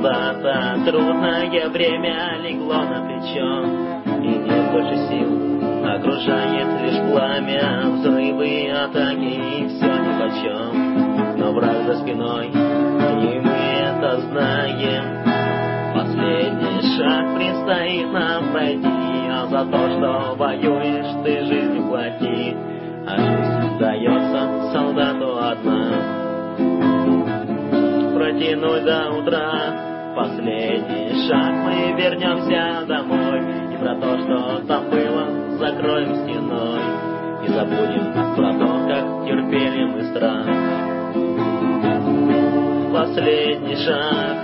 солдата трудное время легло на плечо, и нет больше сил, окружает лишь пламя, взрывы, атаки, и все нипочем. Но враг за спиной, и мы это знаем. Последний шаг предстоит нам пройти, а за то, что воюешь, ты жизнью плати, а жизнь дается солдату одна. Протянуть до утра последний шаг, мы вернемся домой, и про то, что там было, закроем стеной, и забудем про то, как терпели мы страх. Последний шаг.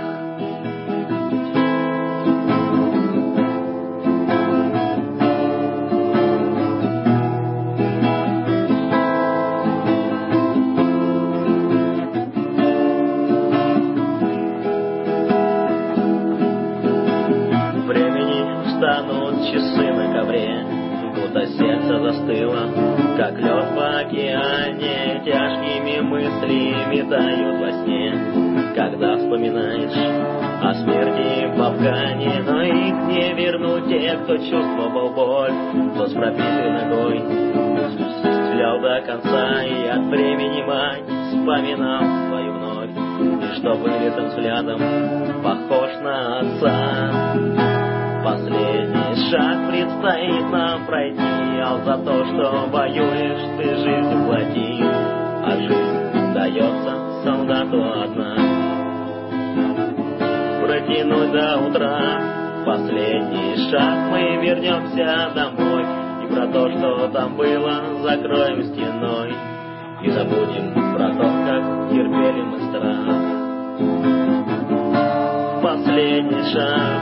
Станут часы на ковре, будто сердце застыло, как лед в океане, тяжкими мыслями тают во сне. Когда вспоминаешь о смерти в Афгане, но их не вернут те, кто чувствовал боль, кто с пробитой ногой стрелял до конца и от времени мать вспоминал свою вновь, и что вылитым взглядом похож на отца. Последний шаг предстоит нам пройти, а за то, что воюешь, ты жизнью плати, а жизнь дается солдату одна. Протянуть до утра последний шаг, мы вернемся домой, и про то, что там было, закроем стеной, и забудем про то, как терпели мы страх. Последний шаг.